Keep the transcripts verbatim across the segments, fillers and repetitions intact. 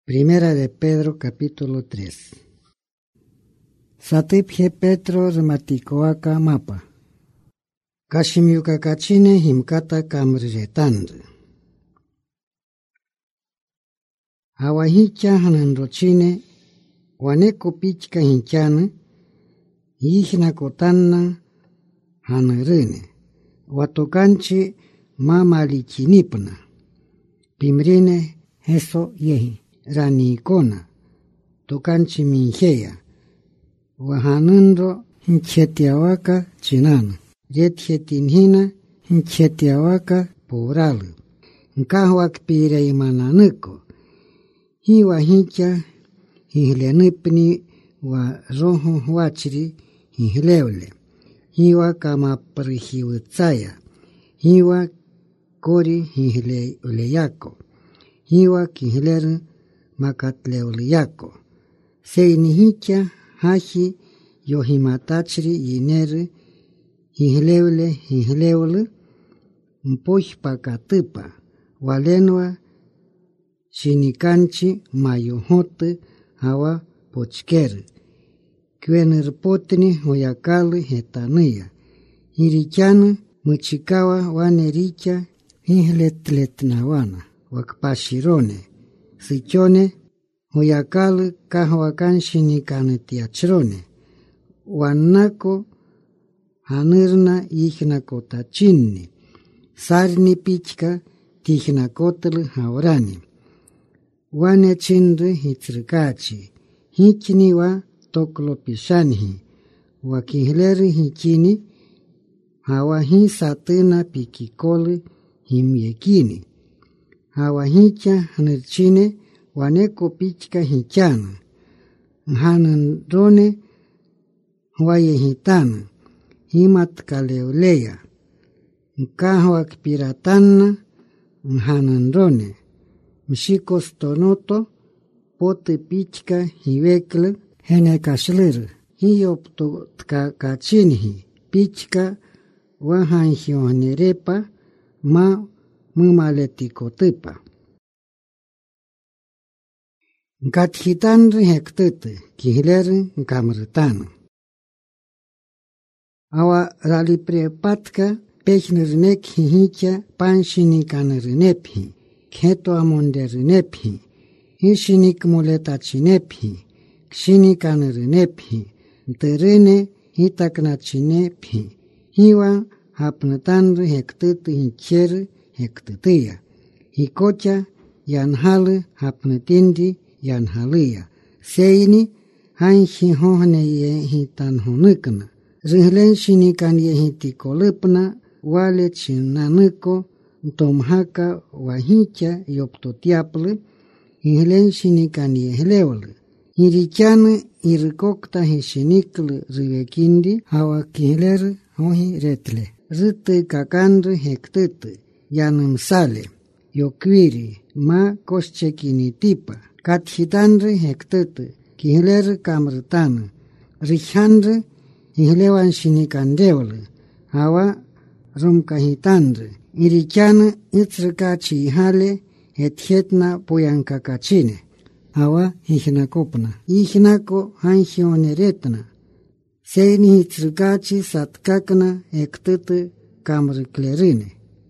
Primera de Pedro, capítulo tres. Satipje Petro rematicoaca mapa. Kashimiuka kachine himkata kamrjetandre. Hawahicha hananrochine, waneko pichka hinchane, yihna kotanna hanarene, watokanchi mamalichinipna. Pimrine heso yehi. Ranikona, tokanchi minjeya, wahanundro hinchetiawaka chinana, yetjetinhina hinchetiawaka poralu, nkahwak pirei mananuko, hiwa hincha hihlenipni wa roho wachri hihleule, hiwa kama prihiwitsaya, hiwa kori hihleyako, hiwa kihleru makatleuliako. Seinihicha haji yohimatachri yineru hihleule hihleule mpochpakatupa walenwa shinikanchi mayohotu hawa pochkeru. Kwenirpotni hoyakalu hetanuya. Hirichanu muchikawa wanericha hihletletnawana wakpashirone. Sichone hoyakalu kahwakanshini kanetiachrone. Wanako hanirna ihnakotachinni. Sarni pichka tihnakotl haurani. Wane chindu hitrikachi. Hichni wa toklopishanhi. Wakihleri hichini hawa hi satuna pikikolu himyekini. Hawa hicha hanirchine waneko pichka hichana. Hanandrone huaye hitana. Himat kaleuleya. Nkahwak piratana. Hanandrone. Mshikos tonoto. Pote pichka hiwekle. Hene kashlir. Hiyopto tkakachinhi. Pichka wahanhionerepa. Ma mumaletikotupa. Nkathitanri hektutu, kihleri nkamrtanu. Awa raliprepatka pechnirnek hihicha panshinikanrinephi, keto amonderinephi, hishinik muletachinephi, ksinikanrinephi, nterine hitaknachinephi, hiwa hapnatanri hektutu hicheru hektutuya. Hikocha yanhalu hapnatindi yanhaluya. Seini hanshi hohne ye hitanhonukna. Rihlen shinikan ye hitikolupna wale chinanuko tomhaka wahicha yoptotiaplu. Hihlen shinikan ye hlewlu. Hirichanu irikokta hishiniklu rivekindi hawa kihleru hohi retle. Ritu kakandru hektutu. Yanum sale, yokwiri, ma koschekinitipa, kathitanri hektutu, kihleru kamrtanu, richandru, hihlewan shinikandeolu, hawa rumkahitandru, irichanu itzrikachi ihale, etjetna poyankakachine, hawa hihnakopna, ihnako hanhioneretna, seini itzrikachi satkakna hektutu kamriklerine.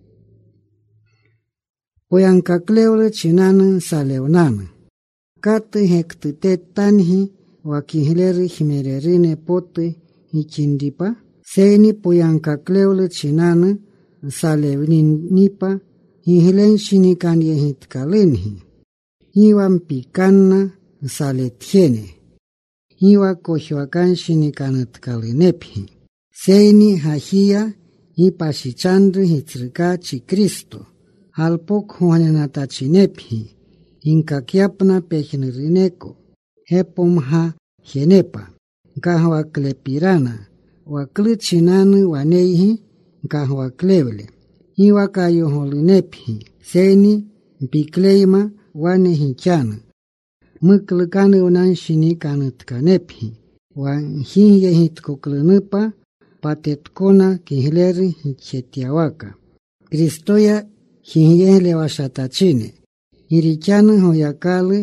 Poyankakleule chinanu saleunanu. Katu hektutetanhi wakihleri himererine potu hichindipa. Seini poyankakleule chinanu saleuninipa hihlen shinikan yehitkalinhi. Hiwan pikanna saletjene. Hiwa kohyoakan shinikanatkalinephi. Seini hajia hipashichandri hitrikachi Kristo. Alpok huanenatachinephi, inkakiapna pechnrineko, hepomha jenepa, nkahwaklepirana, waklichinanu waneihi, nkahwaklevle, hiwakayoholunephi, seni mpikleima wanehichana, muklukanu unanshinikanutkανephi, wanhinyehitkoklunupa, patetkona kihleri hichetiawaka. Kristoya Hinyele washatachine, irichanu hoyakalu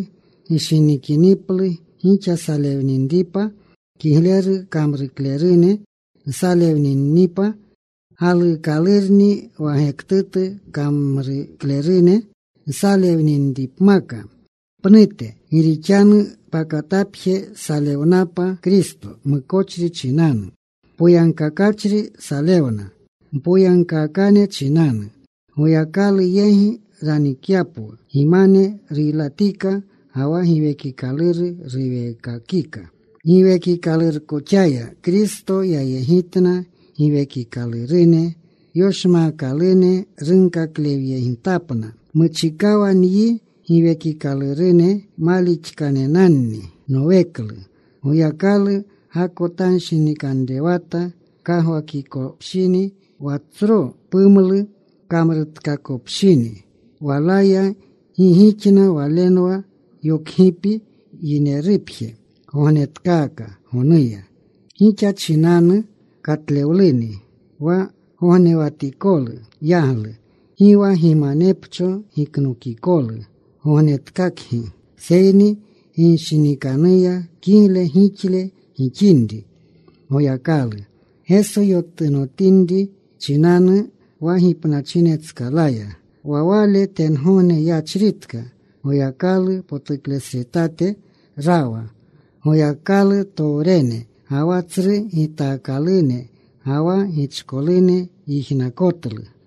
ishinikinipli hincha salevnindipa, kihler kamriklerine, salevninnipa, al kalirni wahektete kamriklerine, salevnindipmaka. Pnete, irichan pakatapje salewnapa Cristo, mkochri chinanu. Puyankakachri salewna, puyankakane chinanu. Huyakali yehi ranikiapu, himane rilatika, hawa hiwekikalir riwekakika. Hiwekikalir kochaya, Cristo ya yehitna, hiwekikalirine, yoshma kaline, rinka kleviyehintapna. Mchikawa niyi, hiwekikalirine, malichkanenanni, novekli. Huyakali hakotanshini kandewata, kahwa kikopshini, watsro pumli, kamritkakopshini. Walaya hihichina walenwa yokhipi yineripje, honetkaka, honuya. Hicha chinanu katleulini, wa honewatikol, yahle. Hiwa himanepcho hiknukikol, honetkakhi. Seini hinshinikaniya kile hichile hichindi. Oyakali. Eso yotinotindi chinanu wahipnachinetskalaya. Wawale tenhone yachritka. Oyakali potiklesretate rawa. Oyakali torene. Hawa tsri hitakaline. Hawa hichkoline ihnakotl.